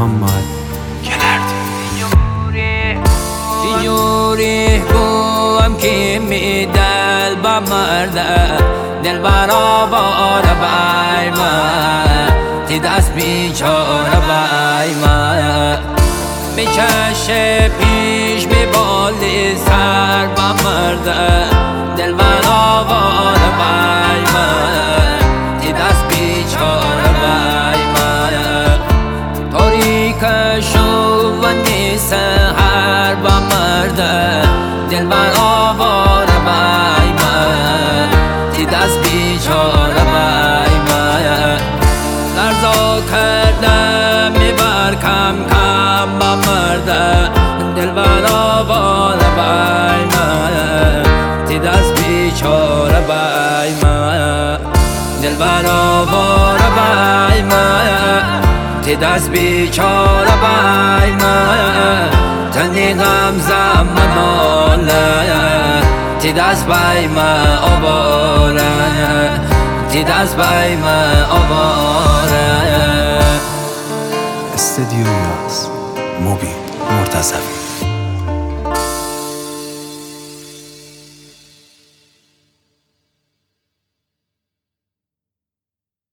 Muhammad Gelerdi چجوری گویم که می دل با مرده دل برآواره بای من تی دست بیچاره بای من می چشه پیش می بالی سر با مرده دل برآواره بای من تی دست بیچاره بای من تاریک شو و نیست هر با مرده دل برآواره بای من تی دست بیچاره بای من لرزا کردم میبر کم کم با مرده دل برآواره بای من تی دست بیچاره بای من دل برآواره بای من تی دست بیچاره بای من تنی غم زمان آله تی دست بای من آواره تی دست بای من آواره استدیو یاس مبین مرتضوی